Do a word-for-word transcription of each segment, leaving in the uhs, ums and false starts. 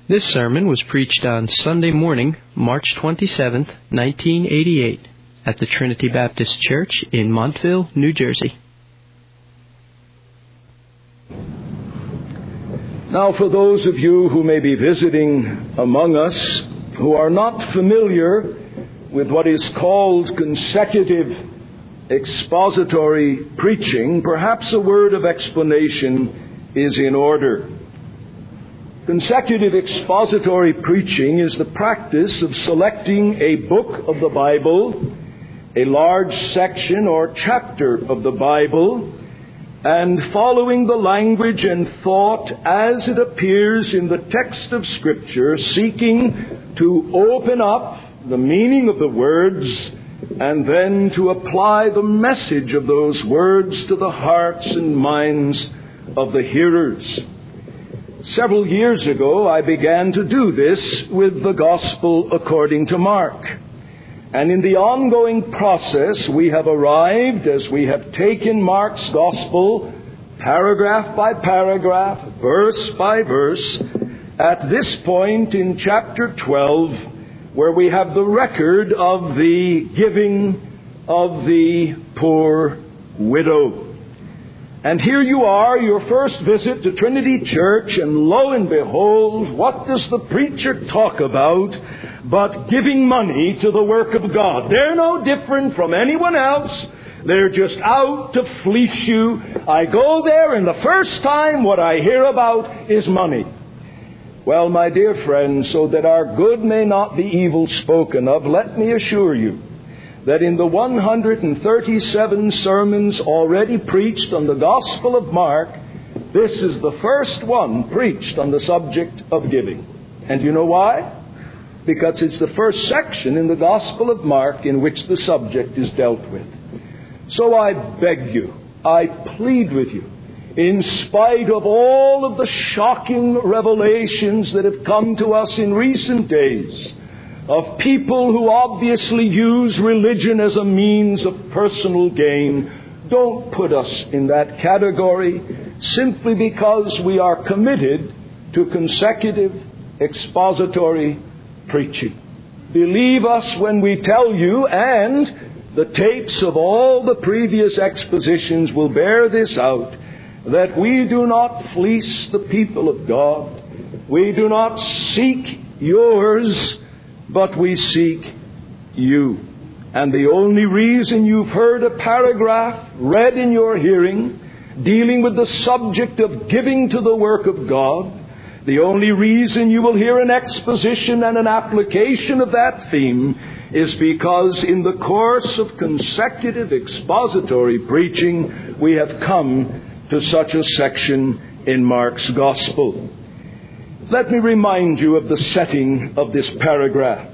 This sermon was preached on Sunday morning, March twenty-seventh, nineteen eighty-eight, at the Trinity Baptist Church in Montville, New Jersey. Now, for those of you who may be visiting among us who are not familiar with what is called consecutive expository preaching, perhaps a word of explanation is in order. Consecutive expository preaching is the practice of selecting a book of the Bible, a large section or chapter of the Bible, and following the language and thought as it appears in the text of Scripture, seeking to open up the meaning of the words and then to apply the message of those words to the hearts and minds of the hearers. Several years ago, I began to do this with the Gospel according to Mark. And in the ongoing process, we have arrived, as we have taken Mark's Gospel, paragraph by paragraph, verse by verse, at this point in chapter twelve, where we have the record of the giving of the poor widow. And here you are, your first visit to Trinity Church, and lo and behold, what does the preacher talk about but giving money to the work of God? They're no different from anyone else. They're just out to fleece you. I go there, and the first time what I hear about is money. Well, my dear friends, so that our good may not be evil spoken of, let me assure you that in the one hundred thirty-seven sermons already preached on the Gospel of Mark, this is the first one preached on the subject of giving. And you know why? Because it's the first section in the Gospel of Mark in which the subject is dealt with. So I beg you, I plead with you, in spite of all of the shocking revelations that have come to us in recent days, of people who obviously use religion as a means of personal gain, don't put us in that category simply because we are committed to consecutive expository preaching. Believe us when we tell you, and the tapes of all the previous expositions will bear this out, that we do not fleece the people of God. We do not seek yours, but we seek you. And the only reason you've heard a paragraph read in your hearing dealing with the subject of giving to the work of God, the only reason you will hear an exposition and an application of that theme is because in the course of consecutive expository preaching, we have come to such a section in Mark's Gospel. Let me remind you of the setting of this paragraph.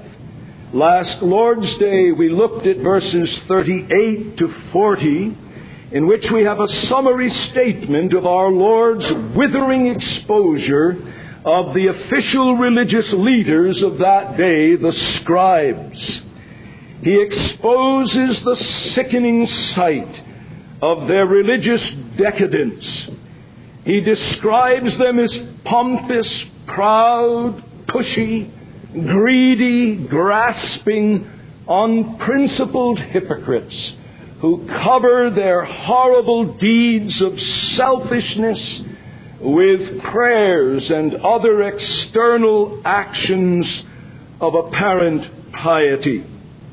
Last Lord's Day, we looked at verses thirty-eight to forty, in which we have a summary statement of our Lord's withering exposure of the official religious leaders of that day, the scribes. He exposes the sickening sight of their religious decadence. He describes them as pompous, proud, pushy, greedy, grasping, unprincipled hypocrites who cover their horrible deeds of selfishness with prayers and other external actions of apparent piety.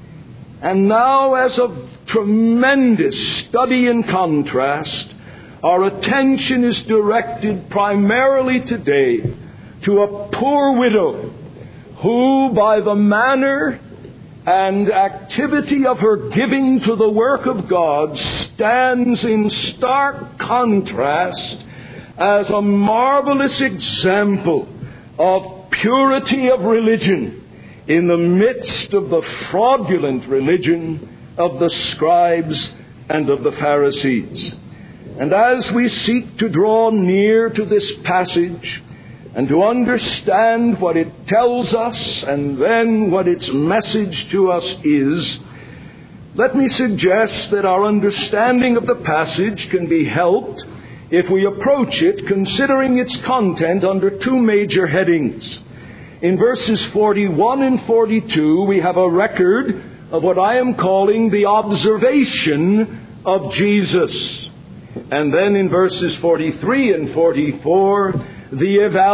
And now, as a tremendous study in contrast, our attention is directed primarily today to a poor widow who, by the manner and activity of her giving to the work of God, stands in stark contrast as a marvelous example of purity of religion in the midst of the fraudulent religion of the scribes and of the Pharisees. And as we seek to draw near to this passage and to understand what it tells us and then what its message to us is, let me suggest that our understanding of the passage can be helped if we approach it considering its content under two major headings. In verses forty-one and forty-two, we have a record of what I am calling the observation of Jesus. And then in verses forty-three and forty-four, the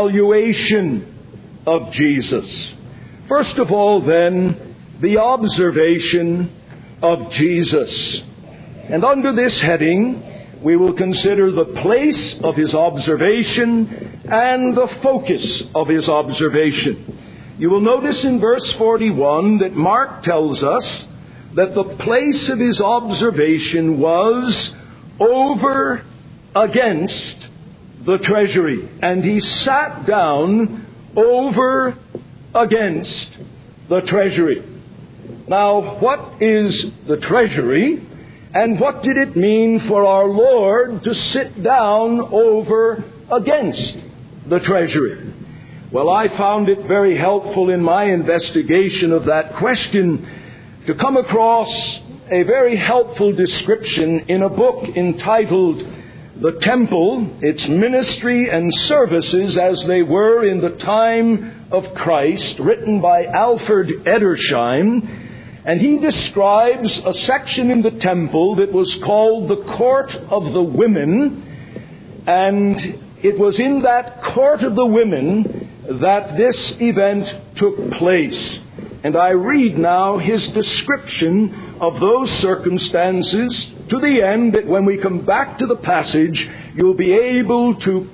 evaluation of Jesus. First of all, then, the observation of Jesus. And under this heading, we will consider the place of his observation and the focus of his observation. You will notice in verse forty-one that Mark tells us that the place of his observation was over against the treasury. And he sat down over against the treasury. Now, what is the treasury? And what did it mean for our Lord to sit down over against the treasury? Well, I found it very helpful in my investigation of that question to come across a very helpful description in a book entitled The Temple, Its Ministry and Services as They Were in the Time of Christ, written by Alfred Edersheim. And he describes a section in the temple that was called the Court of the Women. And it was in that Court of the Women that this event took place. And I read now his description of those circumstances to the end that when we come back to the passage, you'll be able to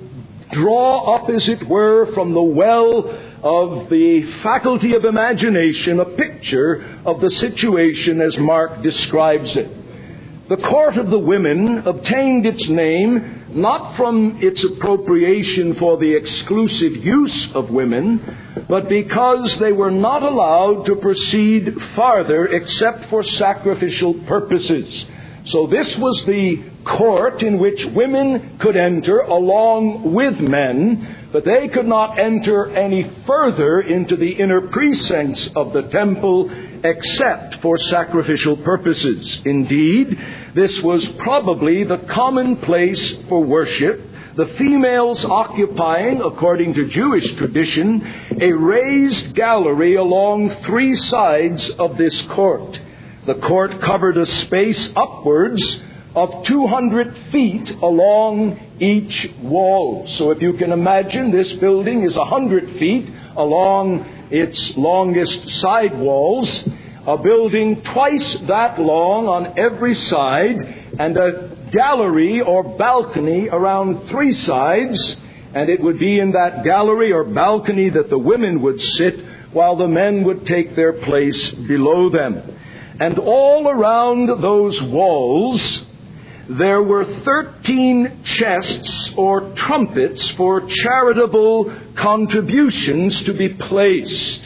draw up, as it were, from the well of the faculty of imagination, a picture of the situation as Mark describes it. The Court of the Women obtained its name not from its appropriation for the exclusive use of women, but because they were not allowed to proceed farther except for sacrificial purposes. So this was the court in which women could enter along with men, but they could not enter any further into the inner precincts of the temple except for sacrificial purposes. Indeed, this was probably the common place for worship, the females occupying, according to Jewish tradition, a raised gallery along three sides of this court. The court covered a space upwards of two hundred feet along each wall. So if you can imagine, this building is one hundred feet along its longest side walls, a building twice that long on every side, and a gallery or balcony around three sides. And it would be in that gallery or balcony that the women would sit while the men would take their place below them. And all around those walls, there were thirteen chests or trumpets for charitable contributions to be placed.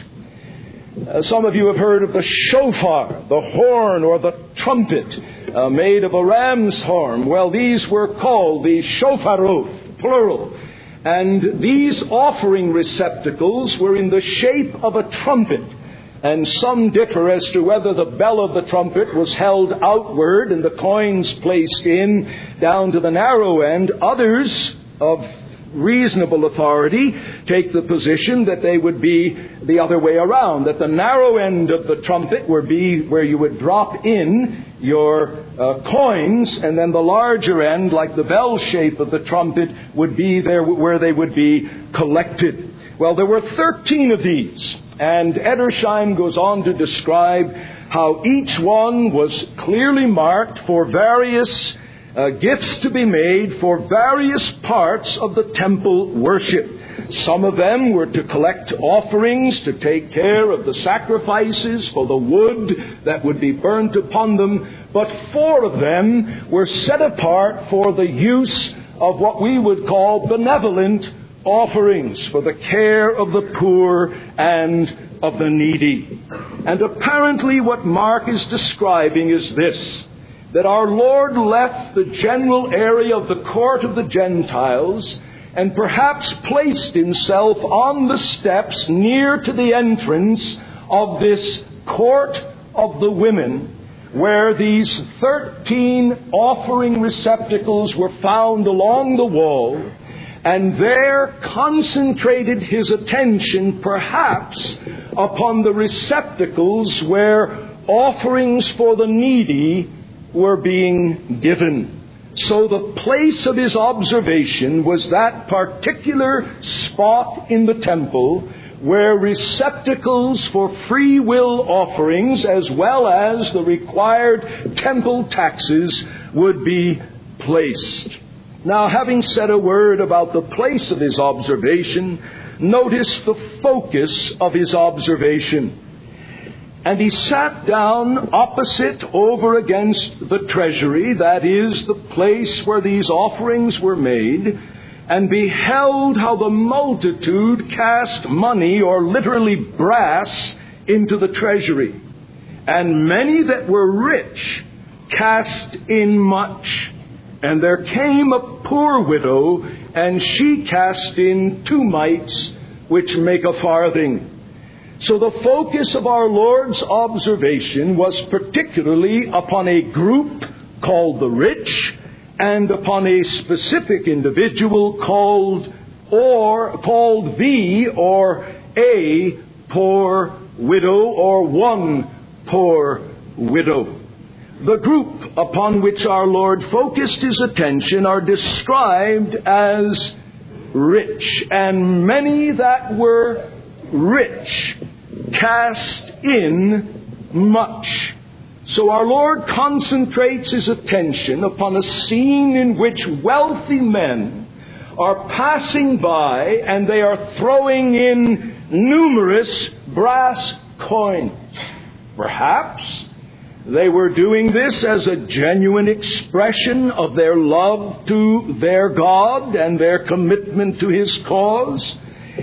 Uh, some of you have heard of the shofar, the horn or the trumpet uh, made of a ram's horn. Well, these were called the shofaroth, plural. And these offering receptacles were in the shape of a trumpet. And some differ as to whether the bell of the trumpet was held outward and the coins placed in down to the narrow end. Others of reasonable authority take the position that they would be the other way around, that the narrow end of the trumpet would be where you would drop in your uh, coins, and then the larger end, like the bell shape of the trumpet, would be there where they would be collected. Well, there were thirteen of these. And Edersheim goes on to describe how each one was clearly marked for various uh, gifts to be made for various parts of the temple worship. Some of them were to collect offerings, to take care of the sacrifices for the wood that would be burnt upon them. But four of them were set apart for the use of what we would call benevolent offerings, for the care of the poor and of the needy. And apparently what Mark is describing is this, that our Lord left the general area of the court of the Gentiles and perhaps placed himself on the steps near to the entrance of this court of the women, where these thirteen offering receptacles were found along the wall. and there concentrated his attention perhaps upon the receptacles where offerings for the needy were being given. So the place of his observation was that particular spot in the temple where receptacles for free will offerings as well as the required temple taxes would be placed. Now, having said a word about the place of his observation, notice the focus of his observation. And he sat down opposite over against the treasury, that is, the place where these offerings were made, and beheld how the multitude cast money, or literally brass, into the treasury. And many that were rich cast in much. And there came a poor widow, and she cast in two mites, which make a farthing. So the focus of our Lord's observation was particularly upon a group called the rich and upon a specific individual called or called the or a poor widow or one poor widow. The group upon which our Lord focused his attention are described as rich, and many that were rich cast in much. So our Lord concentrates his attention upon a scene in which wealthy men are passing by and they are throwing in numerous brass coins. Perhaps they were doing this as a genuine expression of their love to their God and their commitment to his cause.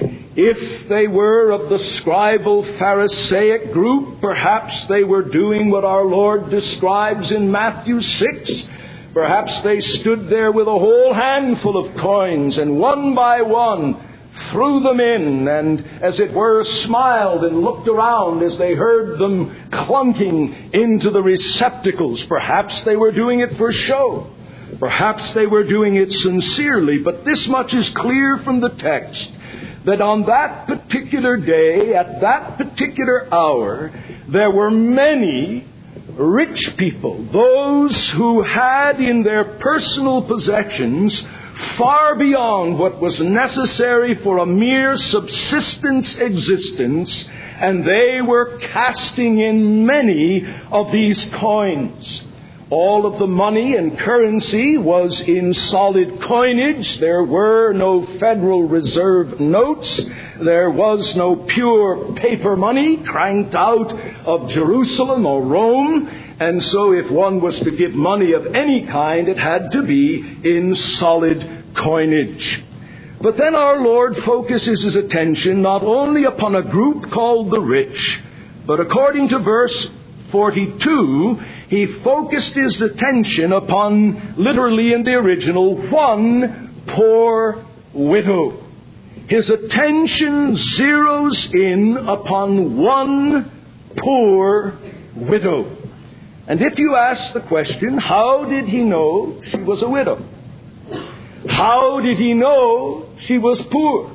If they were of the scribal Pharisaic group, perhaps they were doing what our Lord describes in Matthew six. Perhaps they stood there with a whole handful of coins and one by one threw them in and, as it were, smiled and looked around as they heard them clunking into the receptacles. Perhaps they were doing it for show. Perhaps they were doing it sincerely. But this much is clear from the text, that on that particular day, at that particular hour, there were many rich people, those who had in their personal possessions far beyond what was necessary for a mere subsistence existence, and they were casting in many of these coins. All of the money and currency was in solid coinage. There were no Federal Reserve notes. There was no pure paper money cranked out of Jerusalem or Rome. And so if one was to give money of any kind, it had to be in solid coinage. But then our Lord focuses his attention not only upon a group called the rich, but according to verse forty-two, he focused his attention upon, literally in the original, one poor widow. His attention zeroes in upon one poor widow. And if you ask the question, how did he know she was a widow? How did he know she was poor?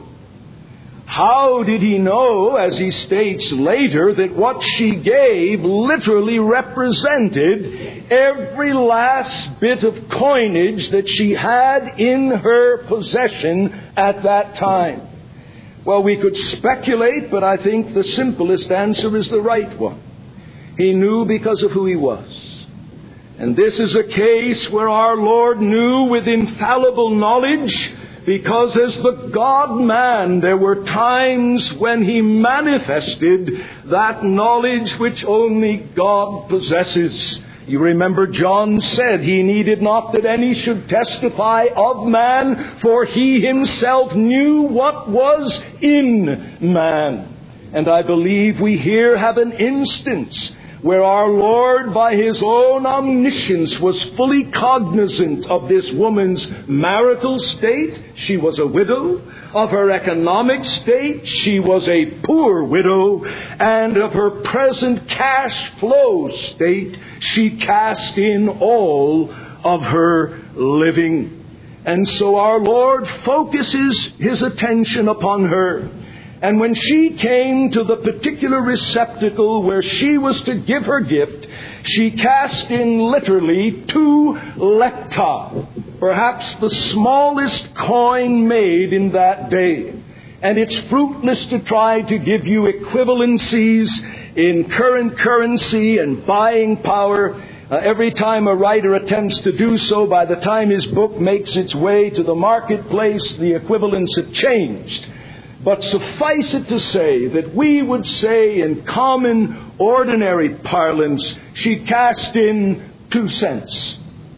How did he know, as he states later, that what she gave literally represented every last bit of coinage that she had in her possession at that time? Well, we could speculate, but I think the simplest answer is the right one. He knew because of who he was. And this is a case where our Lord knew with infallible knowledge, because as the God-man, there were times when he manifested that knowledge which only God possesses. You remember John said he needed not that any should testify of man, for he himself knew what was in man. And I believe we here have an instance where our Lord, by his own omniscience, was fully cognizant of this woman's marital state. She was a widow. Of her economic state, she was a poor widow. And of her present cash flow state, she cast in all of her living. And so our Lord focuses His attention upon her. And when she came to the particular receptacle where she was to give her gift, she cast in literally two lepta, perhaps the smallest coin made in that day. And it's fruitless to try to give you equivalencies in current currency and buying power. Uh, every time a writer attempts to do so, by the time his book makes its way to the marketplace, the equivalents have changed. But suffice it to say that we would say in common, ordinary parlance, she cast in two cents.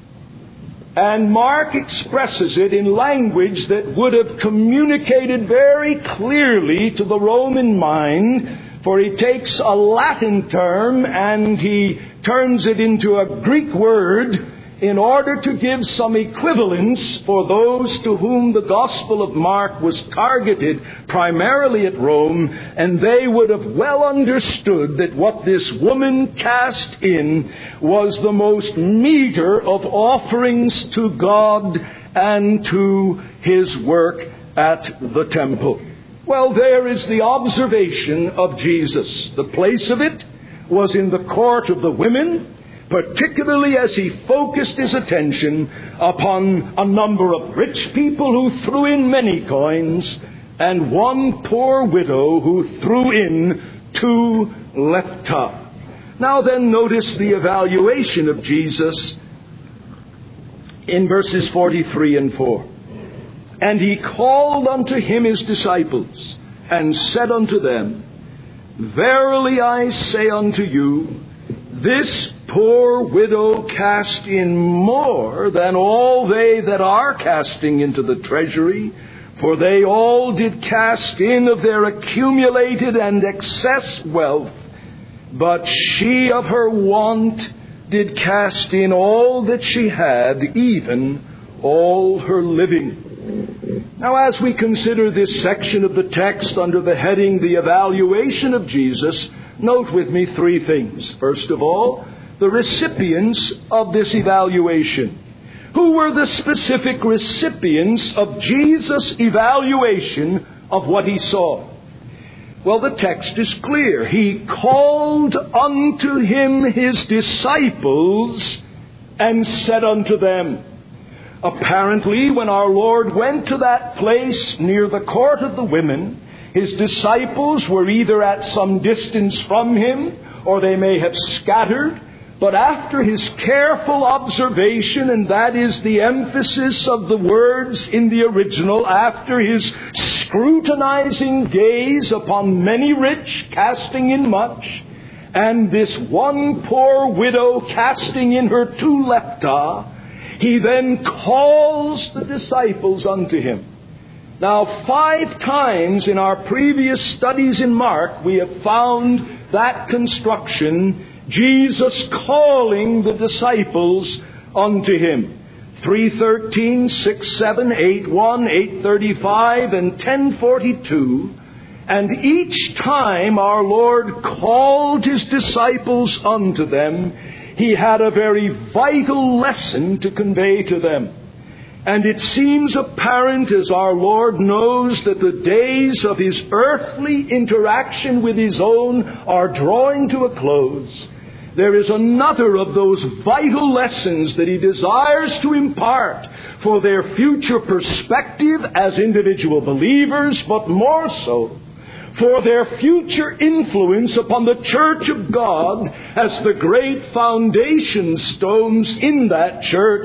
And Mark expresses it in language that would have communicated very clearly to the Roman mind, for he takes a Latin term and he turns it into a Greek word in order to give some equivalence for those to whom the Gospel of Mark was targeted primarily at Rome, and they would have well understood that what this woman cast in was the most meager of offerings to God and to His work at the temple. Well, there is the observation of Jesus. The place of it was in the court of the women, particularly as He focused His attention upon a number of rich people who threw in many coins and one poor widow who threw in two lepta. Now then, notice the evaluation of Jesus in verses forty-three and four. And He called unto Him His disciples and said unto them, Verily I say unto you, this poor widow cast in more than all they that are casting into the treasury, for they all did cast in of their accumulated and excess wealth, but she of her want did cast in all that she had, even all her living. Now, as we consider this section of the text under the heading, The Evaluation of Jesus, note with me three things. First of all, the recipients of this evaluation. Who were the specific recipients of Jesus' evaluation of what He saw? Well, the text is clear. He called unto Him His disciples and said unto them. Apparently, when our Lord went to that place near the court of the women, His disciples were either at some distance from Him, or they may have scattered. But after His careful observation, and that is the emphasis of the words in the original, after His scrutinizing gaze upon many rich casting in much, and this one poor widow casting in her two lepta, He then calls the disciples unto Him. Now, five times in our previous studies in Mark, we have found that construction, Jesus calling the disciples unto Him. three thirteen, six seven, eight one, eight thirty-five, and ten forty-two. And each time our Lord called His disciples unto them, He had a very vital lesson to convey to them. And it seems apparent, as our Lord knows, that the days of His earthly interaction with His own are drawing to a close. There is another of those vital lessons that He desires to impart for their future perspective as individual believers, but more so for their future influence upon the church of God as the great foundation stones in that church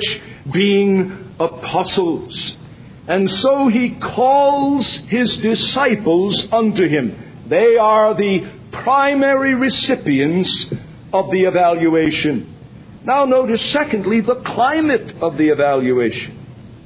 being apostles. And so He calls His disciples unto Him. They are the primary recipients of the evaluation. Now notice, secondly, the climate of the evaluation.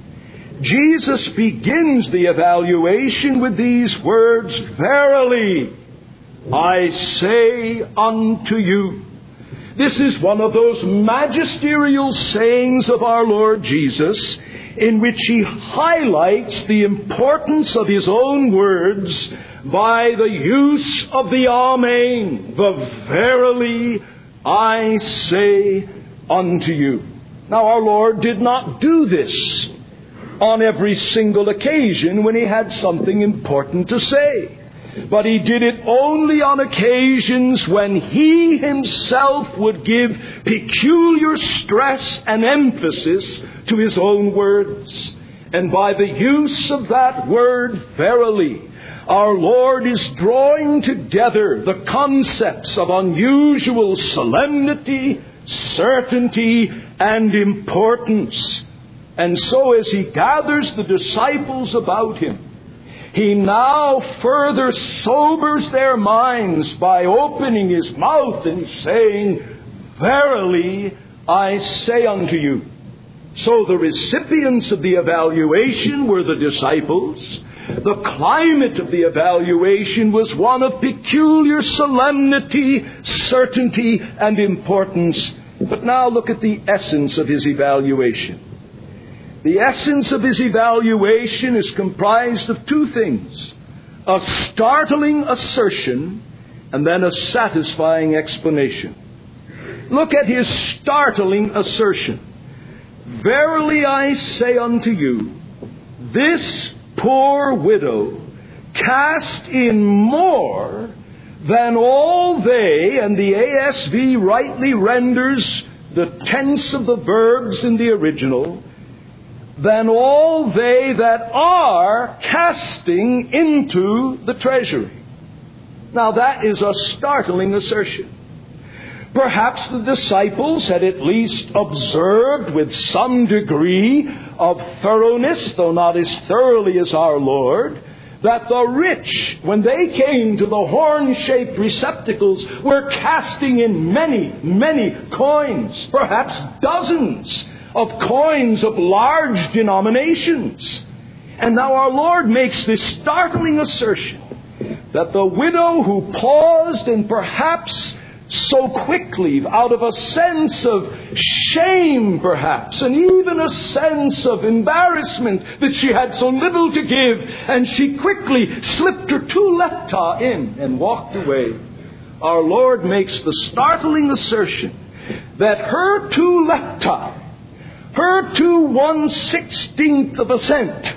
Jesus begins the evaluation with these words, Verily I say unto you. This is one of those magisterial sayings of our Lord Jesus in which He highlights the importance of His own words by the use of the Amen, the Verily I say unto you. Now, our Lord did not do this on every single occasion when he had something important to say. But he did it only on occasions when he himself would give peculiar stress and emphasis to his own words. And by the use of that word, verily, our Lord is drawing together the concepts of unusual solemnity, certainty, and importance. And so as he gathers the disciples about him, he now further sobers their minds by opening his mouth and saying, verily, I say unto you. So the recipients of the evaluation were the disciples. The climate of the evaluation was one of peculiar solemnity, certainty, and importance. But now look at the essence of his evaluation. The essence of his evaluation is comprised of two things: a startling assertion and then a satisfying explanation. Look at his startling assertion. Verily I say unto you, this poor widow cast in more than all they, and the A S V rightly renders the tense of the verbs in the original, than all they that are casting into the treasury. Now that is a startling assertion. Perhaps the disciples had at least observed with some degree of thoroughness, though not as thoroughly as our Lord, that the rich, when they came to the horn-shaped receptacles, were casting in many, many coins, perhaps dozens of coins of large denominations. And now our Lord makes this startling assertion that the widow who paused and perhaps so quickly, out of a sense of shame perhaps, and even a sense of embarrassment that she had so little to give, and she quickly slipped her two lepta in and walked away. Our Lord makes the startling assertion that her two lepta, her two one-sixteenth of a cent,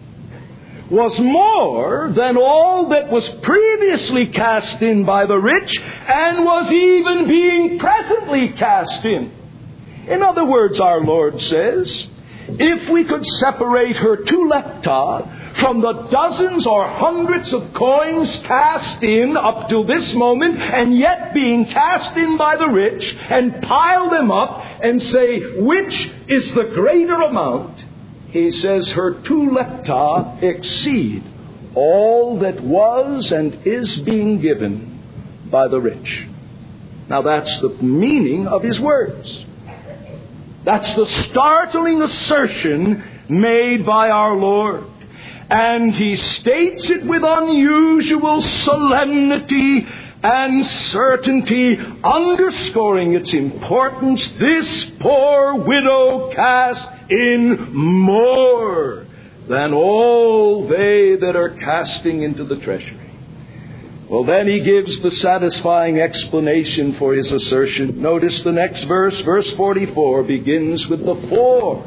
was more than all that was previously cast in by the rich and was even being presently cast in. In other words, our Lord says, if we could separate her two lepta from the dozens or hundreds of coins cast in up to this moment and yet being cast in by the rich, and pile them up and say, which is the greater amount? He says her two lepta exceed all that was and is being given by the rich. Now that's the meaning of his words. That's the startling assertion made by our Lord. And he states it with unusual solemnity and certainty, underscoring its importance. This poor widow cast in more than all they that are casting into the treasury. Well, then he gives the satisfying explanation for his assertion. Notice the next verse, verse forty-four, begins with the for.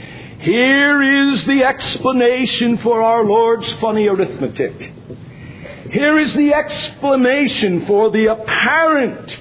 Here is the explanation for our Lord's funny arithmetic. Here is the explanation for the apparent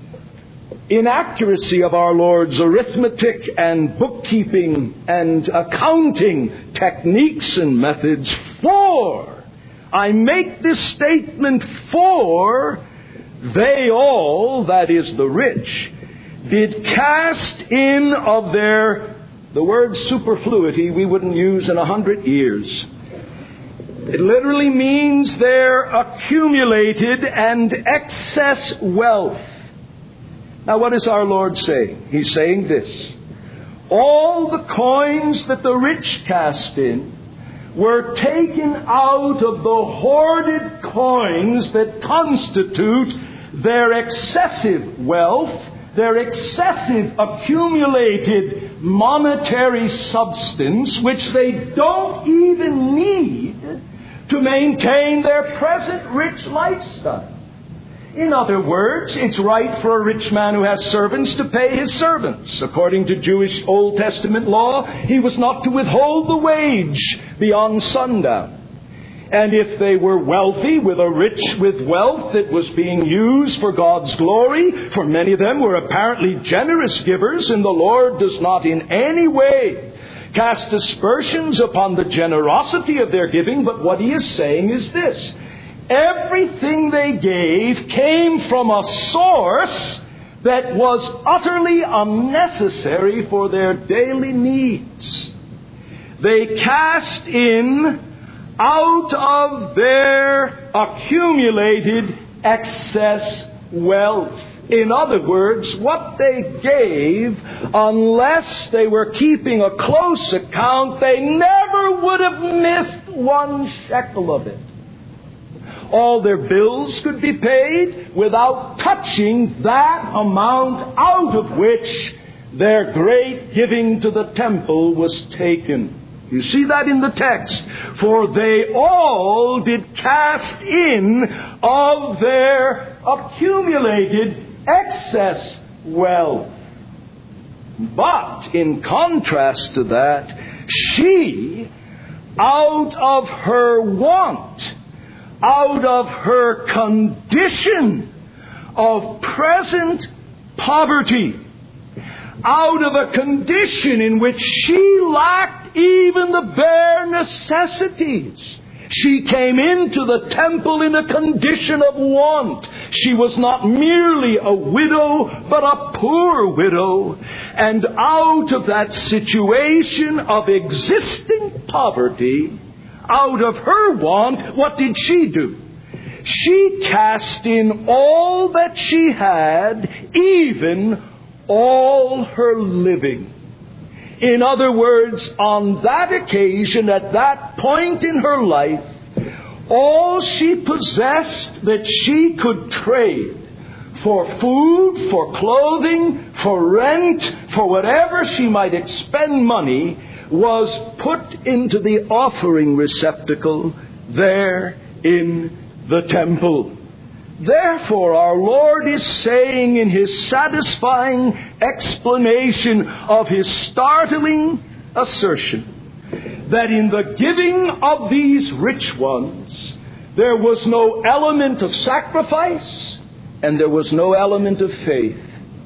inaccuracy of our Lord's arithmetic and bookkeeping and accounting techniques and methods. For, I make this statement, for they all, that is the rich, did cast in of their, the word superfluity we wouldn't use in a hundred years. It literally means their accumulated and excess wealth. Now what is our Lord saying? He's saying this. All the coins that the rich cast in were taken out of the hoarded coins that constitute their excessive wealth, their excessive accumulated monetary substance, which they don't even need to maintain their present rich lifestyle. In other words, it's right for a rich man who has servants to pay his servants. According to Jewish Old Testament law, he was not to withhold the wage beyond sundown. And if they were wealthy, with a rich with wealth that was being used for God's glory, for many of them were apparently generous givers, and the Lord does not in any way cast aspersions upon the generosity of their giving, but what he is saying is this: everything they gave came from a source that was utterly unnecessary for their daily needs. They cast in out of their accumulated excess wealth. In other words, what they gave, unless they were keeping a close account, they never would have missed one shekel of it. All their bills could be paid without touching that amount out of which their great giving to the temple was taken. You see that in the text. For they all did cast in of their accumulated excess wealth. But in contrast to that, she, out of her want, out of her condition of present poverty, out of a condition in which she lacked even the bare necessities, she came into the temple in a condition of want. She was not merely a widow, but a poor widow. And out of that situation of existing poverty, out of her want, what did she do? She cast in all that she had, even all her living. In other words, on that occasion, at that point in her life, all she possessed that she could trade for food, for clothing, for rent, for whatever she might expend money, was put into the offering receptacle there in the temple. Therefore, our Lord is saying in His satisfying explanation of His startling assertion that in the giving of these rich ones, there was no element of sacrifice and there was no element of faith.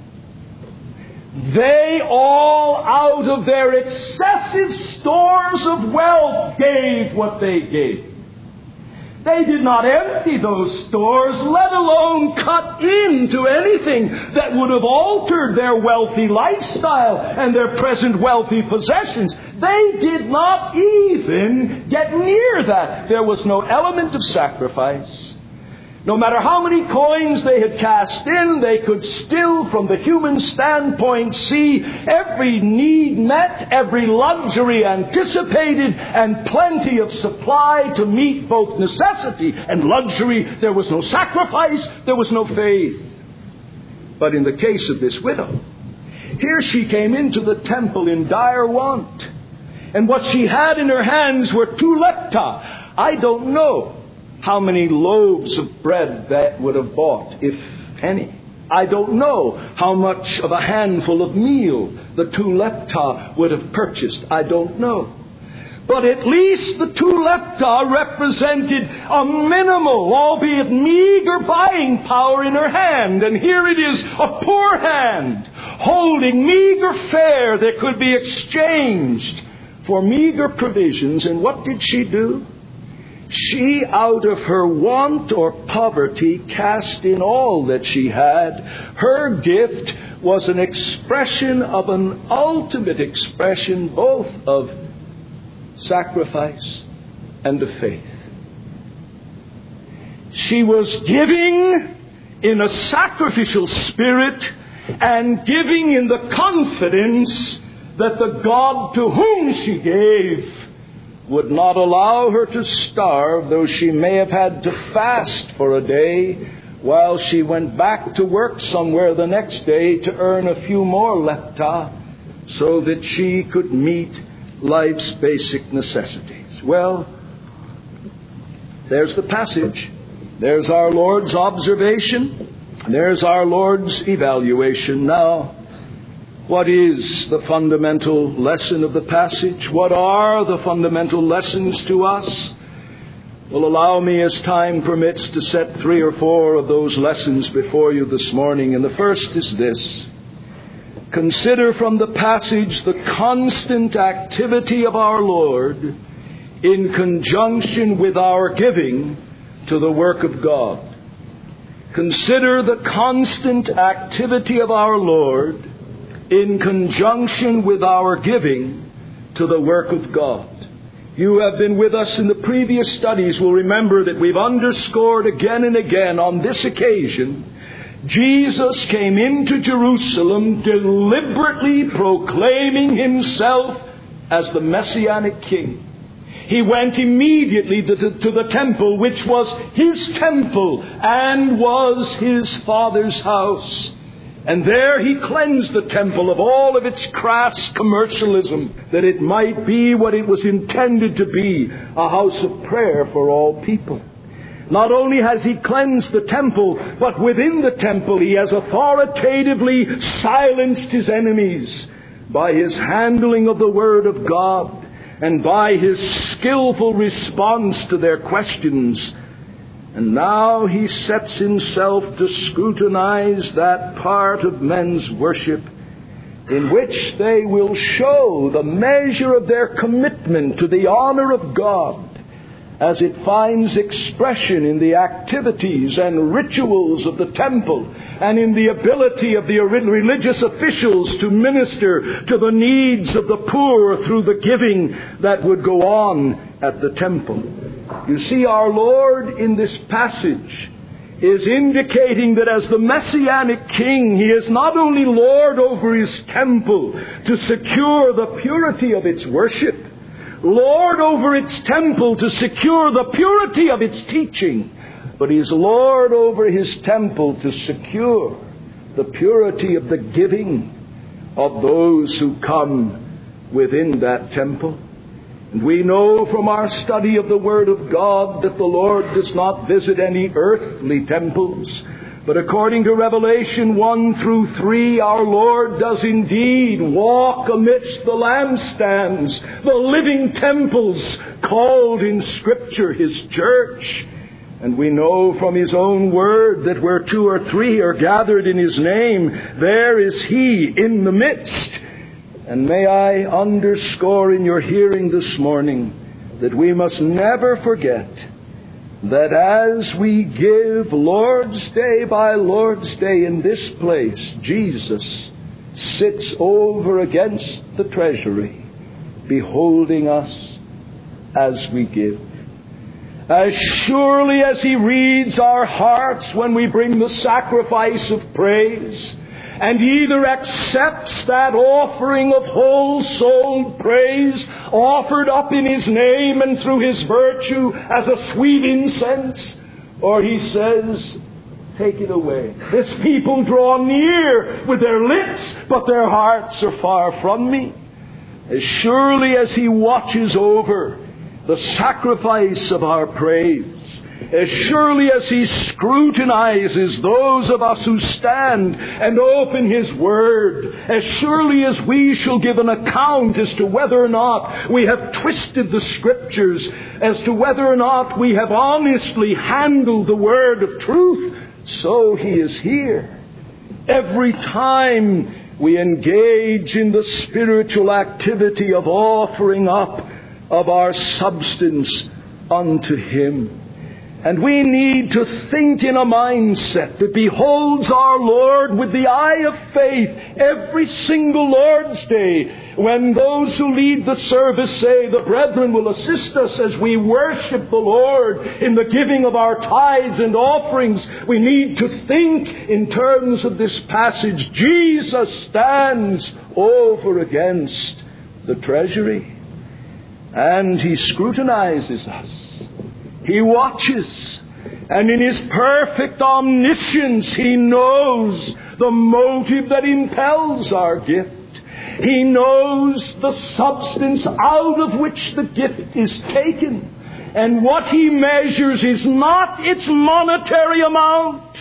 They all, out of their excessive stores of wealth, gave what they gave. They did not empty those stores, let alone cut into anything that would have altered their wealthy lifestyle and their present wealthy possessions. They did not even get near that. There was no element of sacrifice. No matter how many coins they had cast in, they could still, from the human standpoint, see every need met, every luxury anticipated, and plenty of supply to meet both necessity and luxury. There was no sacrifice, there was no faith. But in the case of this widow, here she came into the temple in dire want. And what she had in her hands were two lepta. I don't know how many loaves of bread that would have bought, if any. I don't know how much of a handful of meal the two lepta would have purchased. I don't know. But at least the two lepta represented a minimal, albeit meager, buying power in her hand. And here it is, a poor hand, holding meager fare that could be exchanged for meager provisions. And what did she do? She, out of her want or poverty, cast in all that she had. Her gift was an expression of an ultimate expression both of sacrifice and of faith. She was giving in a sacrificial spirit and giving in the confidence that the God to whom she gave would not allow her to starve, though she may have had to fast for a day while she went back to work somewhere the next day to earn a few more lepta so that she could meet life's basic necessities. Well, there's the passage. There's our Lord's observation. There's our Lord's evaluation. Now, what is the fundamental lesson of the passage? What are the fundamental lessons to us? Well, allow me, as time permits, to set three or four of those lessons before you this morning. And the first is this. Consider from the passage the constant activity of our Lord in conjunction with our giving to the work of God. Consider the constant activity of our Lord in conjunction with our giving to the work of God. You have been with us in the previous studies will remember that we've underscored again and again on this occasion, Jesus came into Jerusalem deliberately proclaiming himself as the Messianic King. He went immediately to the, to the temple, which was his temple and was his Father's house. And there he cleansed the temple of all of its crass commercialism, that it might be what it was intended to be, a house of prayer for all people. Not only has he cleansed the temple, but within the temple he has authoritatively silenced his enemies by his handling of the Word of God and by his skillful response to their questions. And now he sets himself to scrutinize that part of men's worship in which they will show the measure of their commitment to the honor of God as it finds expression in the activities and rituals of the temple and in the ability of the religious officials to minister to the needs of the poor through the giving that would go on at the temple. You see, our Lord in this passage is indicating that as the Messianic King, he is not only Lord over his temple to secure the purity of its worship, Lord over its temple to secure the purity of its teaching, but he is Lord over his temple to secure the purity of the giving of those who come within that temple. And we know from our study of the Word of God that the Lord does not visit any earthly temples, but according to Revelation one through three, our Lord does indeed walk amidst the lampstands, the living temples called in Scripture his church. And we know from his own word that where two or three are gathered in his name, there is he in the midst. And may I underscore in your hearing this morning that we must never forget that as we give Lord's Day by Lord's Day in this place, Jesus sits over against the treasury, beholding us as we give. As surely as he reads our hearts when we bring the sacrifice of praise, and either accepts that offering of whole-souled praise offered up in his name and through his virtue as a sweet incense, or he says, take it away. This people draw near with their lips, but their hearts are far from me. As surely as he watches over the sacrifice of our praise, as surely as he scrutinizes those of us who stand and open his word, as surely as we shall give an account as to whether or not we have twisted the Scriptures, as to whether or not we have honestly handled the word of truth, so he is here. Every time we engage in the spiritual activity of offering up of our substance unto him. And we need to think in a mindset that beholds our Lord with the eye of faith every single Lord's Day, when those who lead the service say, the brethren will assist us as we worship the Lord in the giving of our tithes and offerings. We need to think in terms of this passage. Jesus stands over against the treasury, and he scrutinizes us. He watches, and in his perfect omniscience, he knows the motive that impels our gift. He knows the substance out of which the gift is taken. And what He measures is not its monetary amount,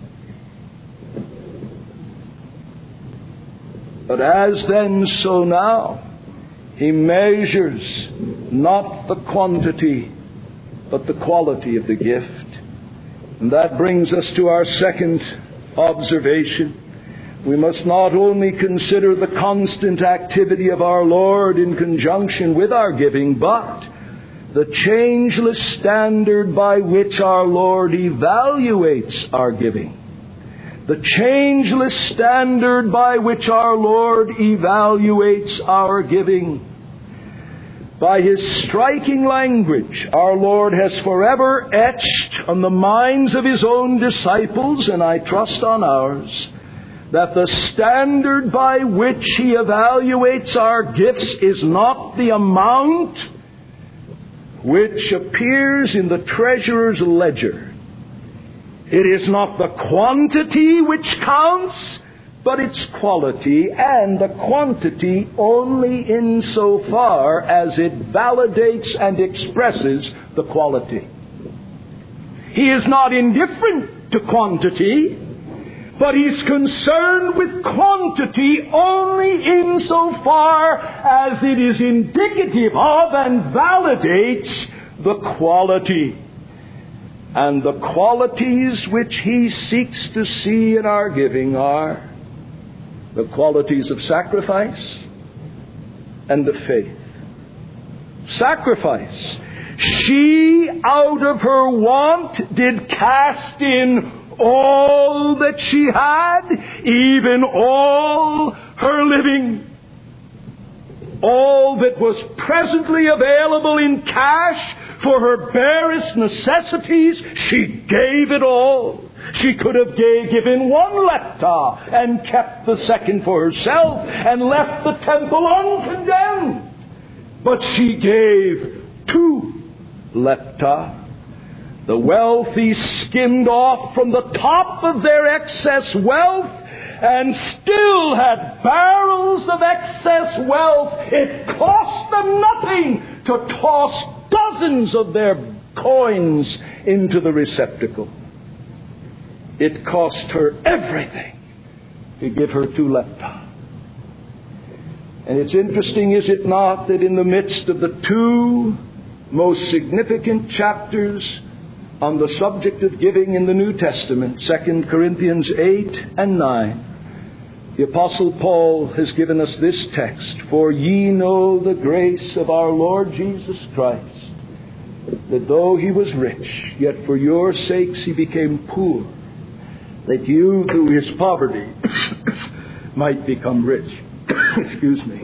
but as then, so now, He measures not the quantity, but the quality of the gift. And that brings us to our second observation. We must not only consider the constant activity of our Lord in conjunction with our giving, but the changeless standard by which our Lord evaluates our giving. The changeless standard by which our Lord evaluates our giving. By His striking language, our Lord has forever etched on the minds of His own disciples, and I trust on ours, that the standard by which He evaluates our gifts is not the amount which appears in the treasurer's ledger. It is not the quantity which counts, but its quality, and the quantity only insofar as it validates and expresses the quality. He is not indifferent to quantity, but He's concerned with quantity only insofar as it is indicative of and validates the quality. And the qualities which He seeks to see in our giving are the qualities of sacrifice and of faith. Sacrifice. She, out of her want, did cast in all that she had, even all her living. All that was presently available in cash for her barest necessities, she gave it all. She could have gave, given one lepta and kept the second for herself and left the temple uncondemned. But she gave two lepta. The wealthy skimmed off from the top of their excess wealth and still had barrels of excess wealth. It cost them nothing to toss dozens of their coins into the receptacle. It cost her everything to give her two lepta. And it's interesting, is it not, that in the midst of the two most significant chapters on the subject of giving in the New Testament, Second Corinthians eight and nine, the Apostle Paul has given us this text: For ye know the grace of our Lord Jesus Christ, that though He was rich, yet for your sakes He became poor, that you through His poverty might become rich. Excuse me.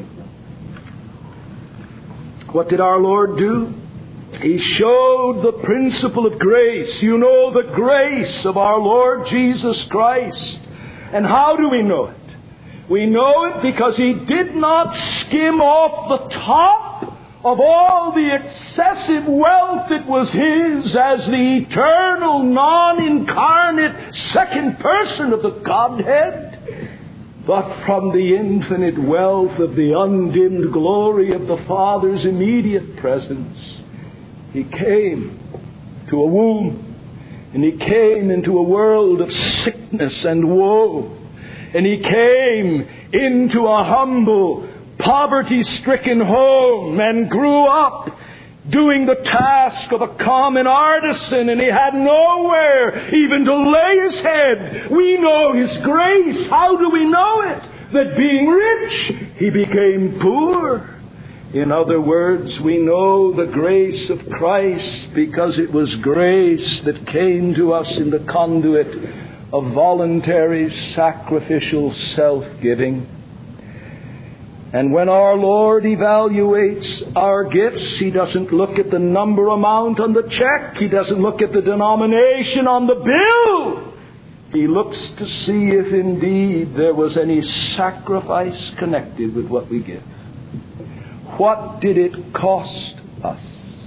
What did our Lord do? He showed the principle of grace. You know the grace of our Lord Jesus Christ. And how do we know it? We know it because He did not skim off the top of all the excessive wealth that was His as the eternal, non-incarnate second person of the Godhead, but from the infinite wealth of the undimmed glory of the Father's immediate presence. He came to a womb, and He came into a world of sickness and woe, and He came into a humble, poverty-stricken home and grew up doing the task of a common artisan, and He had nowhere even to lay His head. We know His grace. How do we know it? That being rich, He became poor. In other words, we know the grace of Christ because it was grace that came to us in the conduit of voluntary, sacrificial self-giving. And when our Lord evaluates our gifts, He doesn't look at the number amount on the check. He doesn't look at the denomination on the bill. He looks to see if indeed there was any sacrifice connected with what we give. What did it cost us?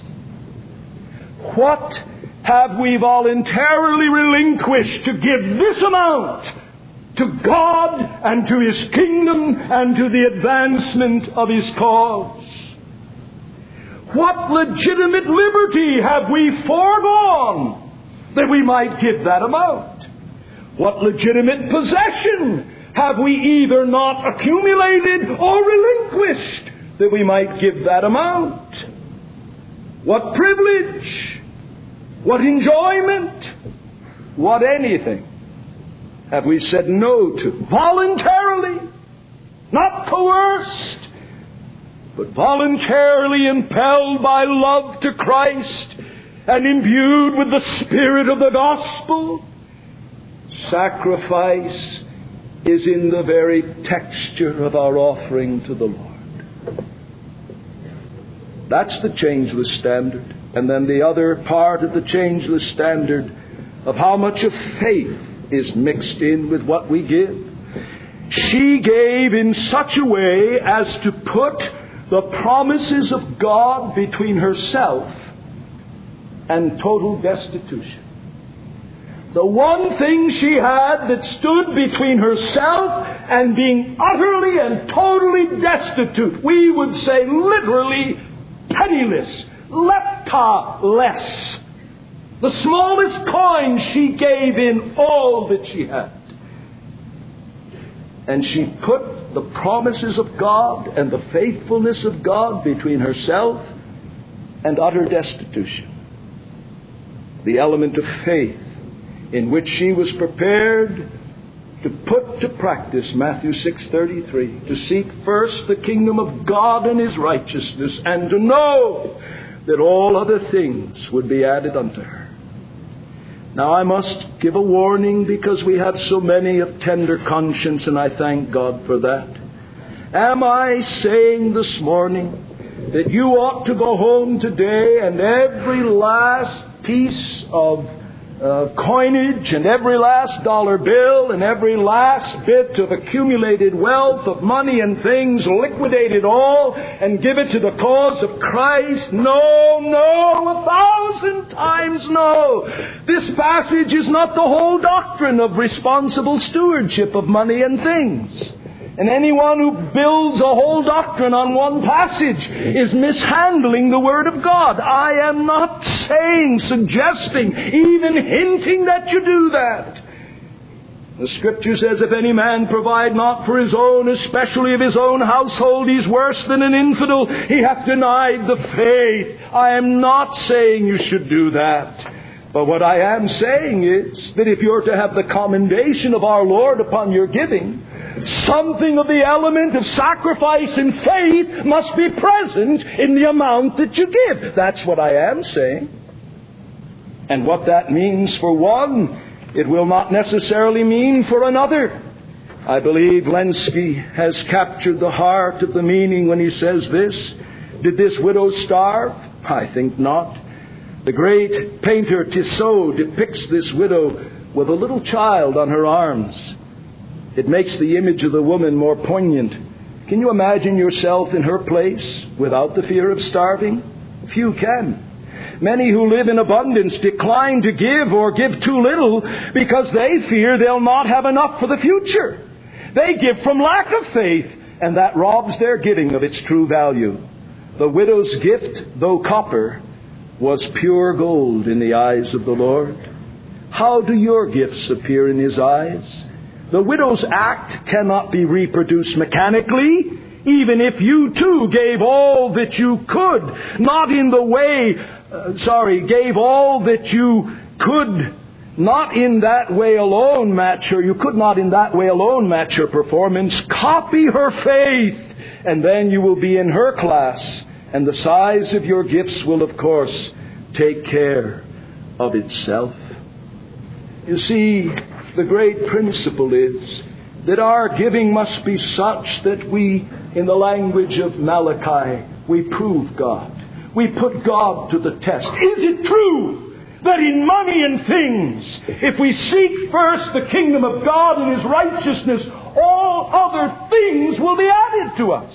What have we voluntarily relinquished to give this amount to God and to His kingdom and to the advancement of His cause? What legitimate liberty have we foregone that we might give that amount? What legitimate possession have we either not accumulated or relinquished that we might give that amount? What privilege, what enjoyment, what anything have we said no to voluntarily, not coerced, but voluntarily impelled by love to Christ and imbued with the Spirit of the gospel? Sacrifice is in the very texture of our offering to the Lord. That's the changeless standard. And then the other part of the changeless standard of how much of faith is mixed in with what we give. She gave in such a way as to put the promises of God between herself and total destitution. The one thing she had that stood between herself and being utterly and totally destitute, we would say literally penniless, lepta-less. The smallest coin she gave in all that she had. And she put the promises of God and the faithfulness of God between herself and utter destitution. The element of faith in which she was prepared to put to practice Matthew six thirty-three, to seek first the kingdom of God and His righteousness, and to know that all other things would be added unto her. Now I must give a warning because we have so many of tender conscience, and I thank God for that. Am I saying this morning that you ought to go home today and every last piece of Uh, coinage and every last dollar bill and every last bit of accumulated wealth of money and things, liquidate it all and give it to the cause of Christ? No, no, a thousand times no. This passage is not the whole doctrine of responsible stewardship of money and things. And anyone who builds a whole doctrine on one passage is mishandling the Word of God. I am not saying, suggesting, even hinting that you do that. The Scripture says, if any man provide not for his own, especially of his own household, he's worse than an infidel. He hath denied the faith. I am not saying you should do that. But what I am saying is that if you're to have the commendation of our Lord upon your giving, something of the element of sacrifice and faith must be present in the amount that you give. That's what I am saying. And what that means for one, it will not necessarily mean for another. I believe Lenski has captured the heart of the meaning when he says this. Did this widow starve? I think not. The great painter Tissot depicts this widow with a little child on her arms. It makes the image of the woman more poignant. Can you imagine yourself in her place without the fear of starving? Few can. Many who live in abundance decline to give or give too little because they fear they'll not have enough for the future. They give from lack of faith, and that robs their giving of its true value. The widow's gift, though copper, was pure gold in the eyes of the Lord. How do your gifts appear in His eyes? The widow's act cannot be reproduced mechanically, even if you too gave all that you could, not in the way, uh, sorry, gave all that you could, not in that way alone match her, you could not in that way alone match her performance. Copy her faith, and then you will be in her class. And the size of your gifts will, of course, take care of itself. You see, the great principle is that our giving must be such that we, in the language of Malachi, we prove God. We put God to the test. Is it true that in money and things, if we seek first the kingdom of God and His righteousness, all other things will be added to us?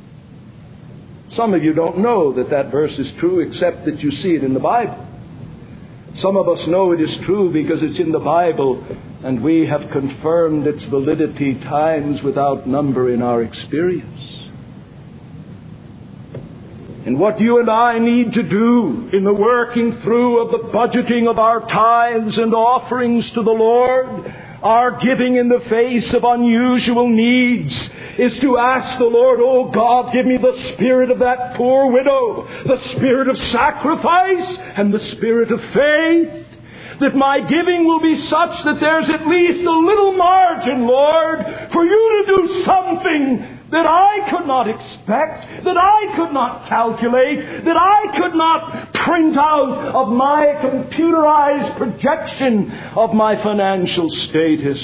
Some of you don't know that that verse is true except that you see it in the Bible. Some of us know it is true because it's in the Bible, and we have confirmed its validity times without number in our experience. And what you and I need to do in the working through of the budgeting of our tithes and offerings to the Lord, our giving in the face of unusual needs, is to ask the Lord, oh God, give me the spirit of that poor widow, the spirit of sacrifice and the spirit of faith, that my giving will be such that there's at least a little margin, Lord, for you to do something that I could not expect, that I could not calculate, that I could not print out of my computerized projection of my financial status.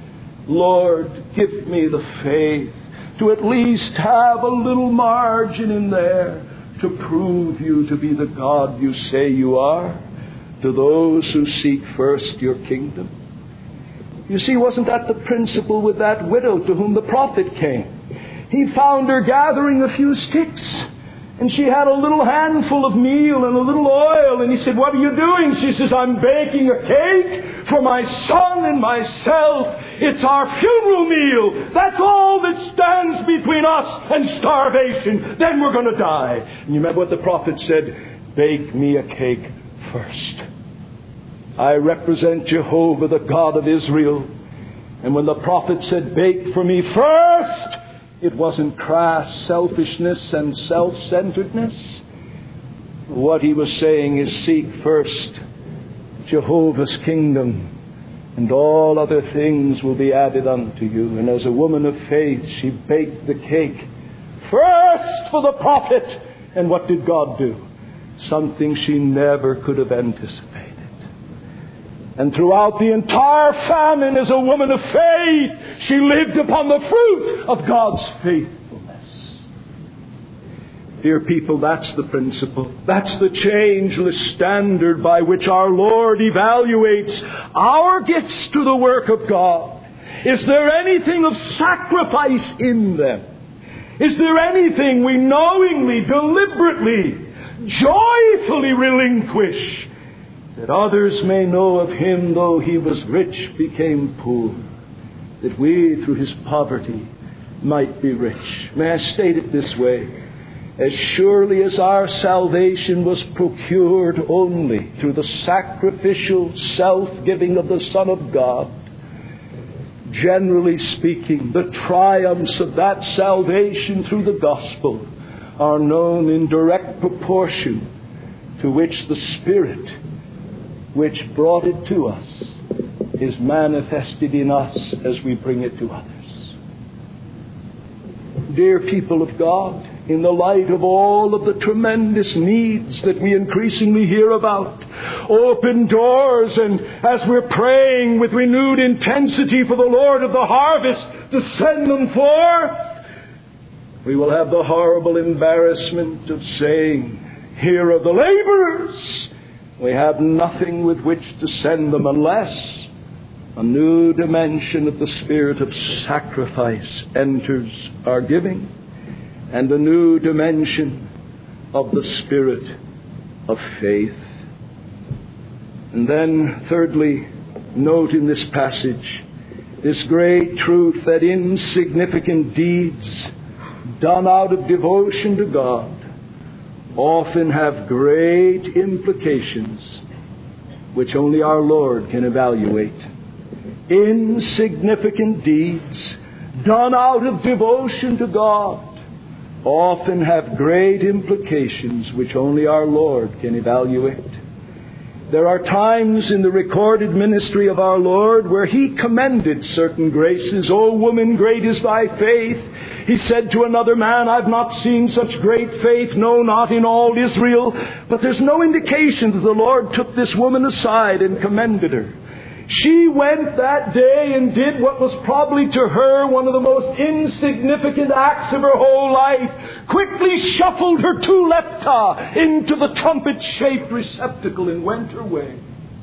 Lord, give me the faith to at least have a little margin in there to prove you to be the God you say you are to those who seek first your kingdom. You see, wasn't that the principle with that widow to whom the prophet came? He found her gathering a few sticks, and she had a little handful of meal and a little oil, and he said, what are you doing? She says, I'm baking a cake for my son and myself. It's our funeral meal. That's all that stands between us and starvation. Then we're going to die. And you remember what the prophet said? Bake me a cake first. I represent Jehovah, the God of Israel. And when the prophet said, bake for me first, it wasn't crass selfishness and self-centeredness. What he was saying is, seek first Jehovah's kingdom, and all other things will be added unto you. And as a woman of faith, she baked the cake first for the prophet. And what did God do? Something she never could have anticipated. And throughout the entire famine, as a woman of faith, she lived upon the fruit of God's faithfulness. Dear people, that's the principle. That's the changeless standard by which our Lord evaluates our gifts to the work of God. Is there anything of sacrifice in them? Is there anything we knowingly, deliberately, joyfully relinquish, that others may know of him, though he was rich, became poor, that we, through his poverty, might be rich? May I state it this way? As surely as our salvation was procured only through the sacrificial self-giving of the Son of God, generally speaking, the triumphs of that salvation through the gospel are known in direct proportion to which the Spirit which brought it to us is manifested in us as we bring it to others. Dear people of God, in the light of all of the tremendous needs that we increasingly hear about, open doors, and as we're praying with renewed intensity for the Lord of the harvest to send them forth, we will have the horrible embarrassment of saying, here are the laborers. We have nothing with which to send them unless a new dimension of the spirit of sacrifice enters our giving, and a new dimension of the spirit of faith. And then, thirdly, note in this passage this great truth that insignificant deeds done out of devotion to God often have great implications which only our Lord can evaluate. Insignificant deeds done out of devotion to God often have great implications which only our Lord can evaluate. There are times in the recorded ministry of our Lord where He commended certain graces. O woman, great is thy faith. He said to another man, I've not seen such great faith, no, not in all Israel. But there's no indication that the Lord took this woman aside and commended her. She went that day and did what was probably to her one of the most insignificant acts of her whole life. Quickly shuffled her two lepta into the trumpet-shaped receptacle and went her way.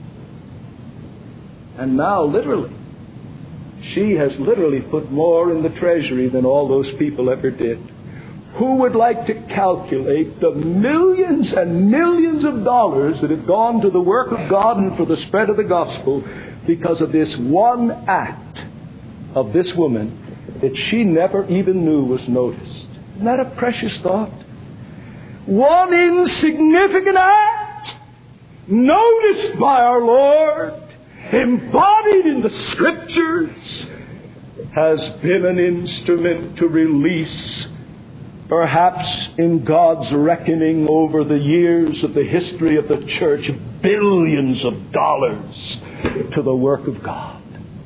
And now, literally, she has literally put more in the treasury than all those people ever did. Who would like to calculate the millions and millions of dollars that have gone to the work of God and for the spread of the gospel because of this one act of this woman that she never even knew was noticed? Isn't that a precious thought? one insignificant act, noticed by our Lord, embodied in the Scriptures, has been an instrument to release, perhaps in God's reckoning over the years of the history of the church, billions of dollars to the work of God.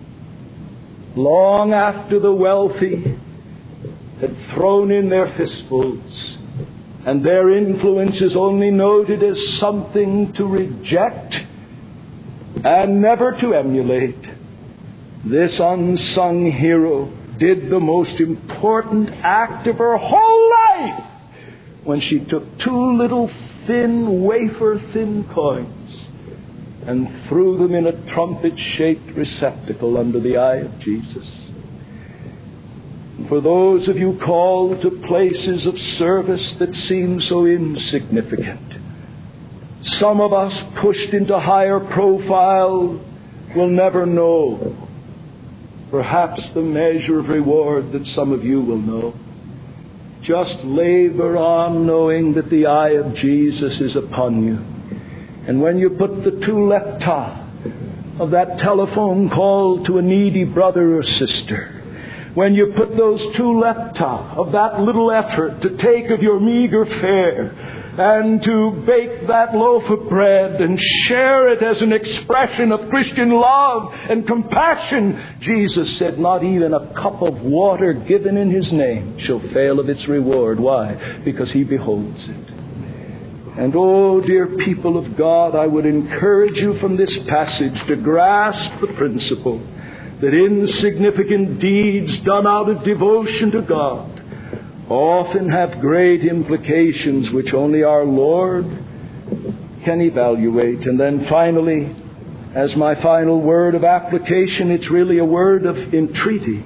Long after the wealthy had thrown in their fistfuls and their influence is only noted as something to reject and never to emulate, this unsung hero did the most important act of her whole life when she took two little thin, wafer-thin coins and threw them in a trumpet-shaped receptacle under the eye of Jesus. And for those of you called to places of service that seem so insignificant, some of us pushed into higher profile will never know perhaps the measure of reward that some of you will know. Just labor on knowing that the eye of Jesus is upon you. And when you put the two lepta of that telephone call to a needy brother or sister, when you put those two lepta of that little effort to take of your meager fare and to bake that loaf of bread and share it as an expression of Christian love and compassion, Jesus said, not even a cup of water given in His name shall fail of its reward. Why? Because He beholds it. And oh, dear people of God, I would encourage you from this passage to grasp the principle that insignificant deeds done out of devotion to God often have great implications which only our Lord can evaluate. And then finally, as my final word of application, it's really a word of entreaty.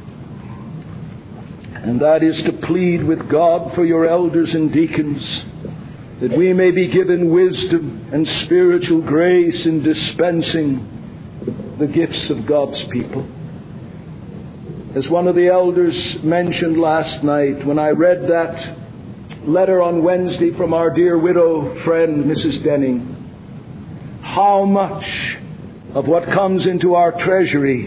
And that is to plead with God for your elders and deacons, that we may be given wisdom and spiritual grace in dispensing the gifts of God's people. As one of the elders mentioned last night, when I read that letter on Wednesday from our dear widow friend, Missus Denning, how much of what comes into our treasury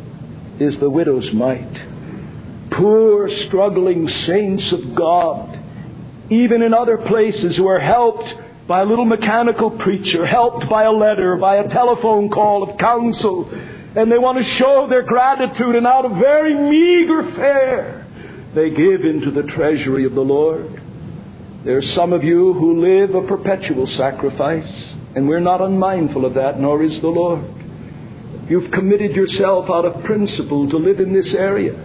is the widow's mite. Poor, struggling saints of God, even in other places, who are helped by a little mechanical preacher, helped by a letter, by a telephone call of counsel, and they want to show their gratitude, and out of very meager fare they give into the treasury of the Lord. There are some of you who live a perpetual sacrifice, and we're not unmindful of that, nor is the Lord. You've committed yourself out of principle to live in this area,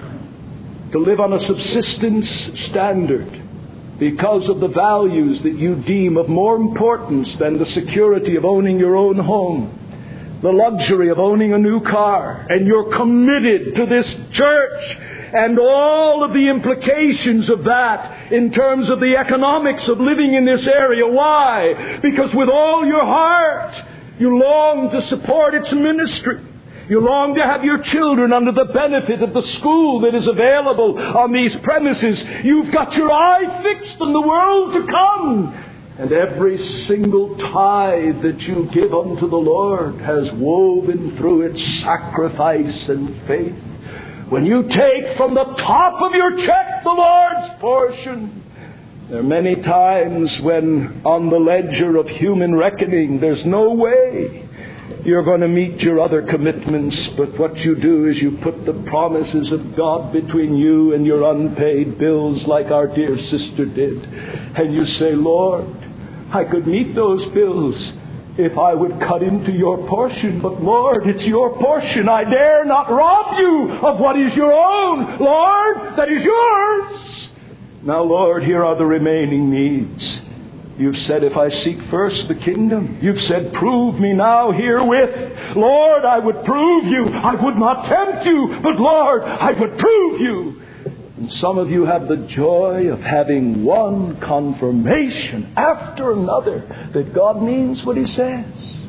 to live on a subsistence standard, because of the values that you deem of more importance than the security of owning your own home, the luxury of owning a new car. And you're committed to this church and all of the implications of that in terms of the economics of living in this area. Why? Because with all your heart you long to support its ministry. You long to have your children under the benefit of the school that is available on these premises. You've got your eye fixed on the world to come. And every single tithe that you give unto the Lord has woven through it sacrifice and faith. When you take from the top of your check the Lord's portion, there are many times when on the ledger of human reckoning there's no way you're going to meet your other commitments, but what you do is you put the promises of God between you and your unpaid bills, like our dear sister did. And you say, Lord, I could meet those bills if I would cut into your portion, but Lord, it's your portion. I dare not rob you of what is your own. Lord, that is yours. Now, Lord, here are the remaining needs. You've said, if I seek first the kingdom. You've said, prove me now herewith. Lord, I would prove you. I would not tempt you, but Lord, I would prove you. And some of you have the joy of having one confirmation after another that God means what He says.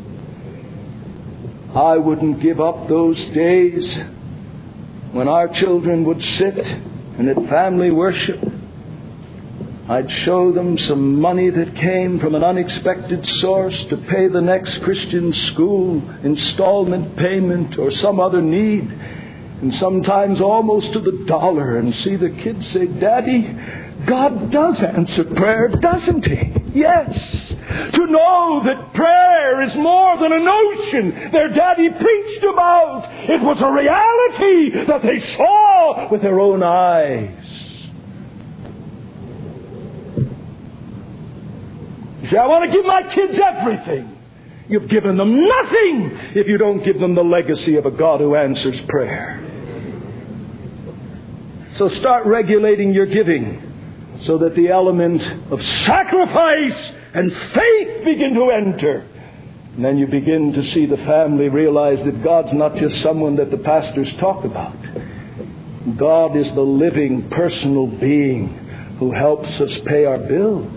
I wouldn't give up those days when our children would sit and at family worship I'd show them some money that came from an unexpected source to pay the next Christian school installment payment or some other need, and sometimes almost to the dollar, and see the kids say, "Daddy, God does answer prayer, doesn't He?" Yes. To know that prayer is more than a notion their daddy preached about. It was a reality that they saw with their own eyes. You say, "I want to give my kids everything." You've given them nothing if you don't give them the legacy of a God who answers prayer. So start regulating your giving, so that the element of sacrifice and faith begin to enter. And then you begin to see the family realize that God's not just someone that the pastors talk about. God is the living, personal being who helps us pay our bills.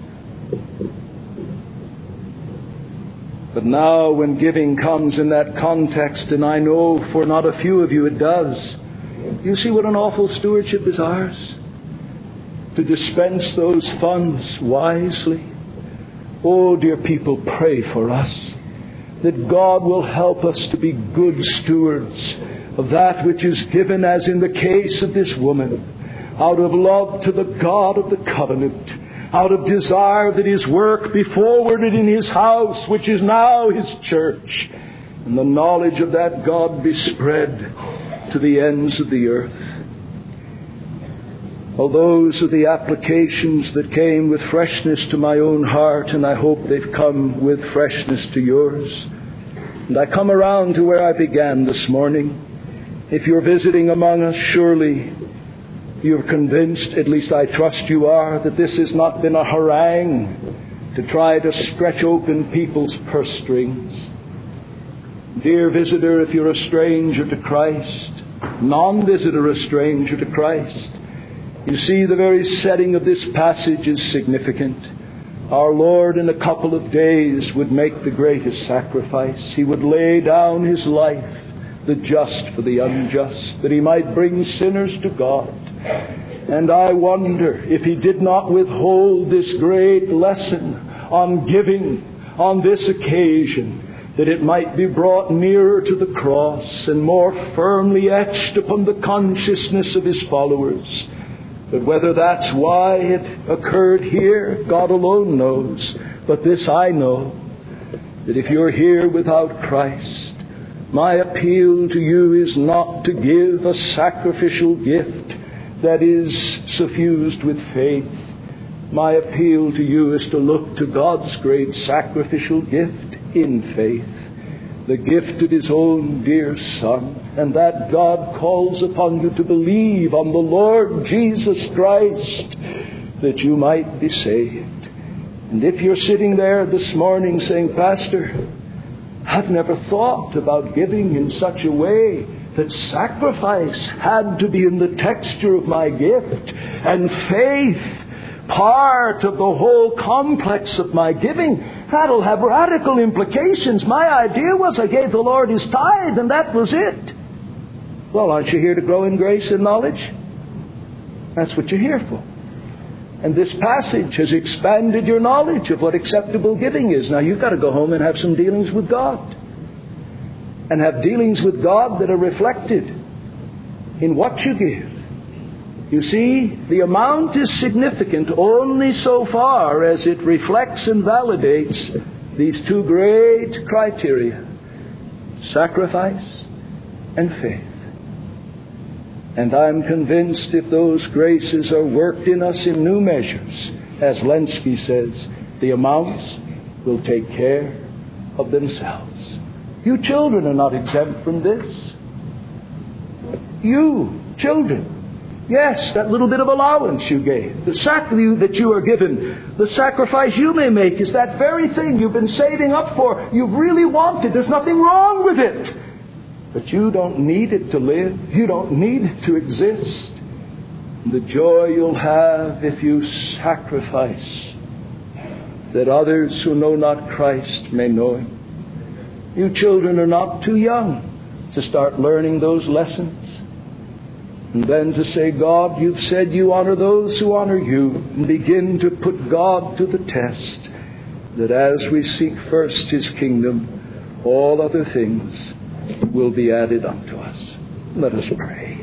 But now when giving comes in that context, and I know for not a few of you it does, you see what an awful stewardship is ours. To dispense those funds wisely. Oh, dear people, pray for us that God will help us to be good stewards of that which is given, as in the case of this woman, out of love to the God of the covenant, out of desire that His work be forwarded in His house, which is now His church, and the knowledge of that God be spread to the ends of the earth. Well, those are the applications that came with freshness to my own heart, and I hope they've come with freshness to yours. And I come around to where I began this morning. If you're visiting among us, surely you're convinced, at least I trust you are, that this has not been a harangue to try to stretch open people's purse strings. Dear visitor, if you're a stranger to Christ, non-visitor a stranger to Christ, you see, the very setting of this passage is significant. Our Lord in a couple of days would make the greatest sacrifice. He would lay down His life, the just for the unjust, that He might bring sinners to God. And I wonder if He did not withhold this great lesson on giving on this occasion, that it might be brought nearer to the cross and more firmly etched upon the consciousness of His followers. But whether that's why it occurred here, God alone knows. But this I know, that if you're here without Christ, my appeal to you is not to give a sacrificial gift that is suffused with faith. My appeal to you is to look to God's great sacrificial gift in faith, the gift of His own dear Son, and that God calls upon you to believe on the Lord Jesus Christ, that you might be saved. And if you're sitting there this morning saying, "Pastor, I've never thought about giving in such a way that sacrifice had to be in the texture of my gift, and faith part of the whole complex of my giving, that'll have radical implications. My idea was I gave the Lord His tithe and that was it." Well, aren't you here to grow in grace and knowledge? That's what you're here for. And this passage has expanded your knowledge of what acceptable giving is. Now you've got to go home and have some dealings with God. And have dealings with God that are reflected in what you give. You see, the amount is significant only so far as it reflects and validates these two great criteria: sacrifice and faith. And I'm convinced if those graces are worked in us in new measures, as Lenski says, the amounts will take care of themselves. You children are not exempt from this. You children, yes, that little bit of allowance you gave, the sacrifice that you are given, the sacrifice you may make is that very thing you've been saving up for, you've really wanted. There's nothing wrong with it. But you don't need it to live. You don't need it to exist. The joy you'll have if you sacrifice, that others who know not Christ may know Him. You children are not too young to start learning those lessons. And then to say, God, you've said you honor those who honor you, and begin to put God to the test, that as we seek first His kingdom, all other things will be added unto us. Let us pray.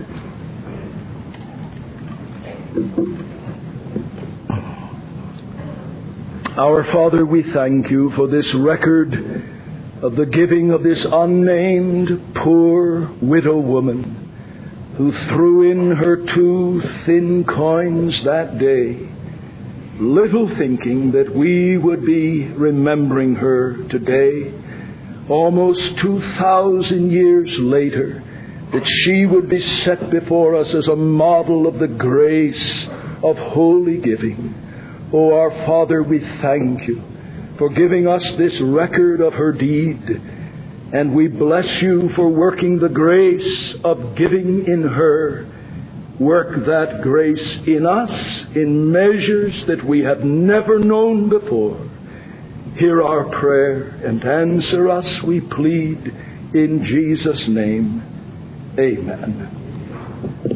Our Father, we thank you for this record of the giving of this unnamed poor widow woman who threw in her two thin coins that day, little thinking that we would be remembering her today, almost two thousand years later, that she would be set before us as a model of the grace of holy giving. Oh, our Father, we thank you for giving us this record of her deed, and we bless you for working the grace of giving in her. Work that grace in us in measures that we have never known before. Hear our prayer and answer us, we plead, in Jesus' name. Amen.